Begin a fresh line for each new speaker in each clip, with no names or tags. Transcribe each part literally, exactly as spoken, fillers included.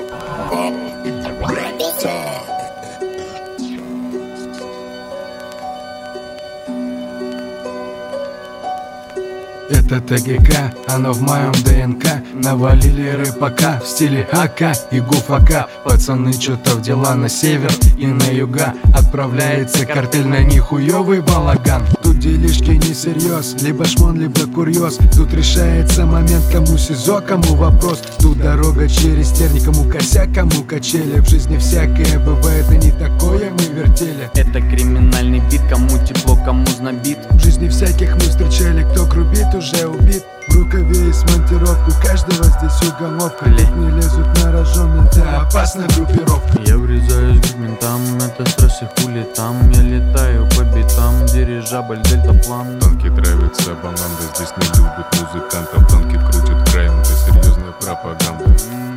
Это ТГК, оно в моем ДНК. Навалили рэпака в стиле АК и ГУФАКа. Пацаны, чё-то в дела на север и на юга. Отправляется картель на нихуёвый балаган. Тут делишки не серьез, либо шмон, либо курьез. Тут решается момент, кому СИЗО, кому вопрос. Тут дорога через терни, кому косяк, кому качели. В жизни всякое бывает, и не такое мы вертели.
Это криминальный бит, кому тепло, кому знобит.
В жизни всяких мы встречали, кто грубит, уже убит. В рукаве есть монтировку, каждого здесь уголовка. Тут не лезут на рожон, это опасная группировка.
Я врезаюсь к ментам, это стресс и хули там. Я летаю по битам, дирижабль, дельтаплан.
Танки травятся банандой, здесь не любят музыкантов. Танки крутят краем, это серьезная пропаганда.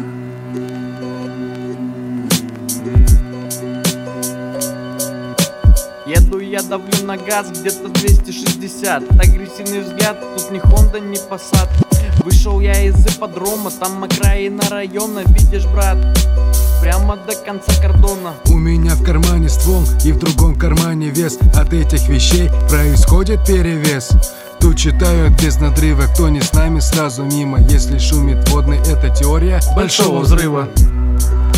Еду я, давлю на газ, где-то двести шестьдесят. Агрессивный взгляд, тут ни Хонда, ни Пассат. Вышел я из ипподрома, там окраина района. Видишь, брат, прямо до конца кордона.
У меня в кармане ствол и в другом кармане вес. От этих вещей происходит перевес. Тут читают без надрыва, кто не с нами, сразу мимо. Если шумит водный, это теория большого взрыва.